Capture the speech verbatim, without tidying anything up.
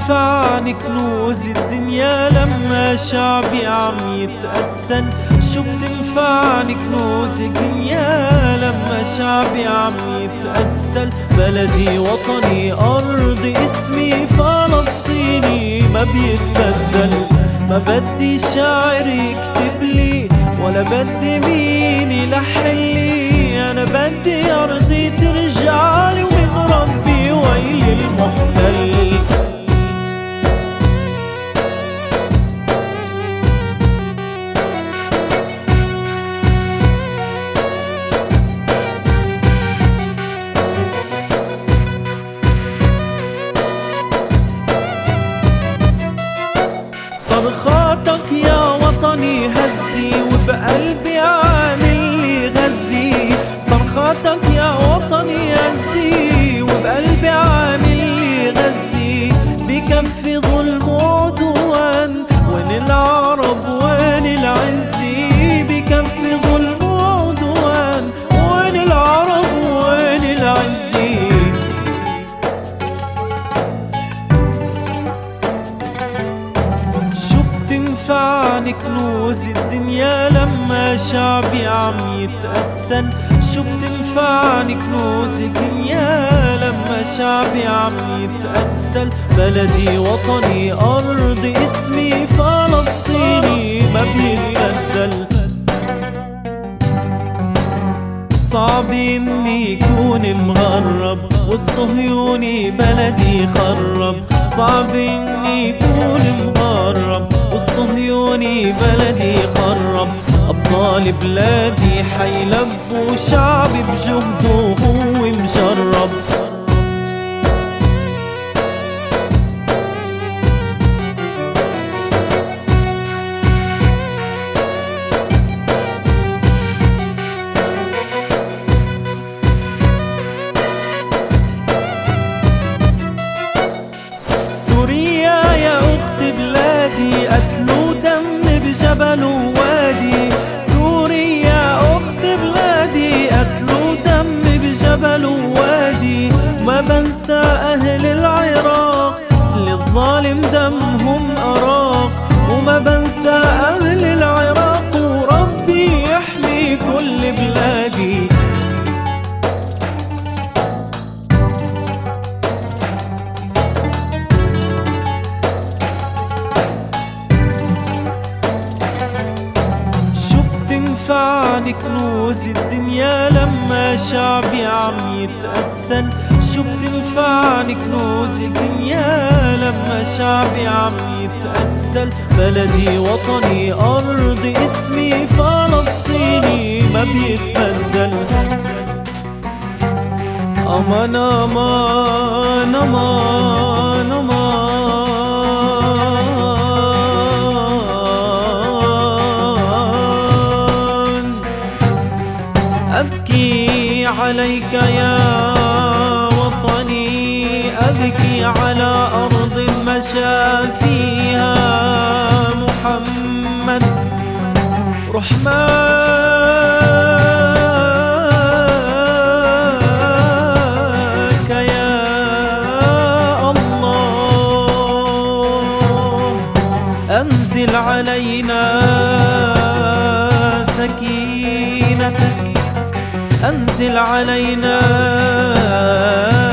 بتنفعني كنوز الدنيا لما شعبي عم يتقتل؟ شو بتنفعني كنوز الدنيا لما شعبي عم يتقتل؟ بلدي وطني أرضي اسمي فلسطيني ما بيتبدل. ما بدي شاعر يكتب لي ولا بدي مين يلحنلي، أنا بدي أرضي ترجعلي ومن ربي ويل المحتل. صرخاتك يا وطني هزي وبقلبي عامل لي غزي. صرخاتك يا وطني هزي وبقلبي عامل لي غزي. بكفي ظلم وعدوان وين العرب وين العزي؟ بكفي ظلم وعدوان وين العرب وين العزي؟ بتنفعني كنوز الدنيا لما شعبي عم يتقتل؟ شو بتنفعني كنوز الدنيا لما شعبي عم يتقتل؟ بلدي وطني أرضي اسمي فلسطيني ما بيتبدل. صعب اني يكون مغرب والصهيوني بلدي خرب. صعب اني يكون مغرب والصهيوني بلدي خرب. أبطال بلادي حيلبوا شعبي بجهده وهو مجرب. سوريا يا أخت بلادي قتلوا دم بجبل ووادي. سوريا أخت بلادي قتلوا دم بجبل ووادي. ما بنسى أهل العراق للظالم دمهم أراق. وما بنسى أهل العراق وربي يحمي كل بلادي. بتنفعني كنوز الدنيا لما شعبي عم يتقتل؟ شو بتنفعني كنوز الدنيا لما شعبي عم يتقتل؟ بلدي وطني أرضي اسمي فلسطيني ما بيتبدل. أمان أمان أمان أمان أبكي عليك يا وطني. أبكي على أرض مشى فيها محمد رحماك يا الله. أنزل علينا سكينتك. أنزل علينا